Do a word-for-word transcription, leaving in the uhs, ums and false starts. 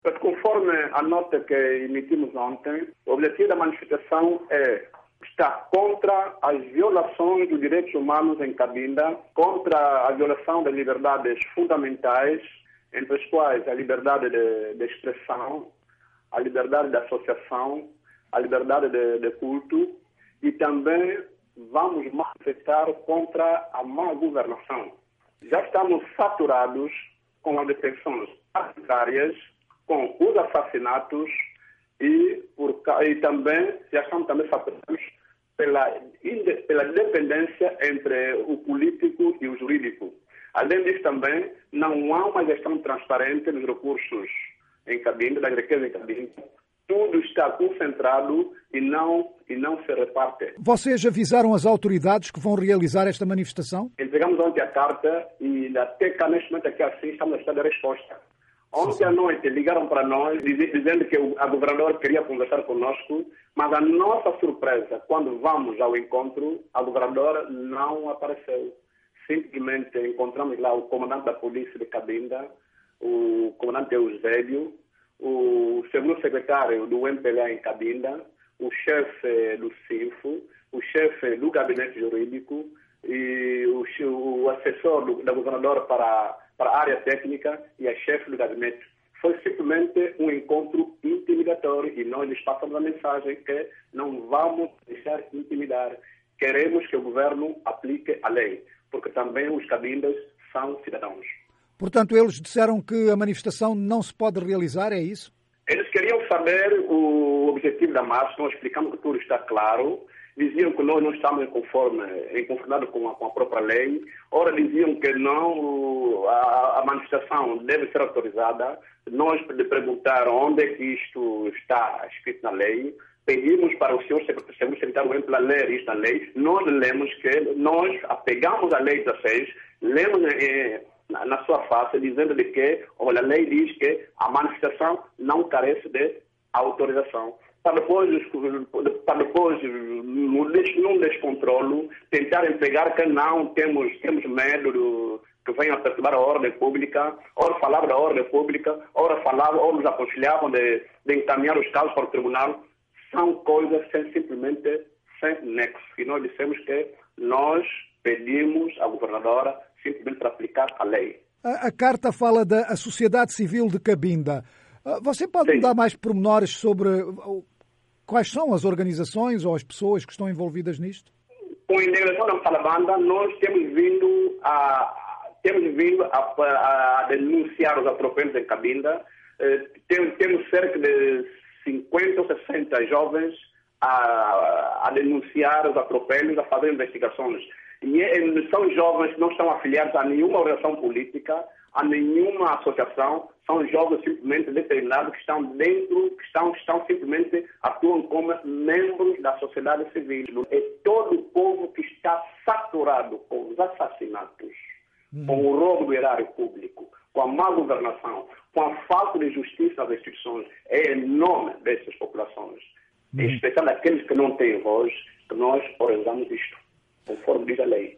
Conforme a nota que emitimos ontem, o objetivo da manifestação é estar contra as violações dos direitos humanos em Cabinda, contra a violação das liberdades fundamentais, entre as quais a liberdade de, de expressão, a liberdade de associação, a liberdade de, de culto, e também vamos manifestar contra a má governação. Já estamos saturados com as detenções arbitrárias, com os assassinatos e, por, e também já estamos também saturados pela, pela dependência entre o político e o jurídico. Além disso também, não há uma gestão transparente dos recursos em Cabinda, das riquezas em Cabinda. Tudo está concentrado e não, e não se reparte. Vocês avisaram as autoridades que vão realizar esta manifestação? Entregamos ontem a carta e até cá neste momento aqui assim estamos a esperar a resposta. Ontem à noite ligaram para nós dizendo que a governadora queria conversar conosco, mas a nossa surpresa, quando vamos ao encontro, a governadora não apareceu. Simplesmente encontramos lá o comandante da polícia de Cabinda, o comandante Eusébio, o segundo secretário do M P L A em Cabinda, o chefe do C I F, o chefe do gabinete jurídico e o, o assessor do, da governadora para, para a área técnica e a chefe do gabinete. Foi simplesmente um encontro intimidatório e nós lhes passamos a mensagem que não vamos deixar intimidar. Queremos que o governo aplique a lei, porque também os cabindas são cidadãos. Portanto, eles disseram que a manifestação não se pode realizar, é isso? Eles queriam saber o objetivo da marcha, nós explicamos que tudo está claro. Diziam que nós não estamos em, conforme, em conformidade com a, com a própria lei. Ora, diziam que não, a, a manifestação deve ser autorizada. Nós lhe perguntaram onde é que isto está escrito na lei. Pedimos para o senhor secretário para ler isto na lei. Nós lemos que nós apegamos a lei dezesseis, lemos eh, na, na sua face, dizendo de que olha, a lei diz que a manifestação não carece de autorização. Para depois, para depois num descontrolo, tentarem pegar que não temos, temos medo do, que venham a perturbar a ordem pública, ora falavam da ordem pública, ora falavam, ora nos aconselhavam de, de encaminhar os casos para o tribunal. São coisas sem, simplesmente sem nexo. E nós dissemos que nós pedimos à governadora simplesmente para aplicar a lei. A, a carta fala da Sociedade Civil de Cabinda. Você pode Sim. dar mais pormenores sobre quais são as organizações ou as pessoas que estão envolvidas nisto? Com a integração da Salabanda, nós temos vindo a, temos vindo a, a, a denunciar os atropelos em Cabinda. Eh, temos, temos cerca de cinquenta ou sessenta jovens a, a denunciar os atropelos, a fazer investigações. E são jovens que não estão afiliados a nenhuma organização política, a nenhuma associação, são jovens simplesmente determinados que estão dentro, que estão, estão simplesmente atuam como membros da sociedade civil. É todo o povo que está saturado com os assassinatos, hum. com o roubo do erário público, com a má governação, com a falta de justiça nas instituições. É em nome dessas populações, hum. em especial aqueles que não têm voz, que nós organizamos isto, conforme diz a lei.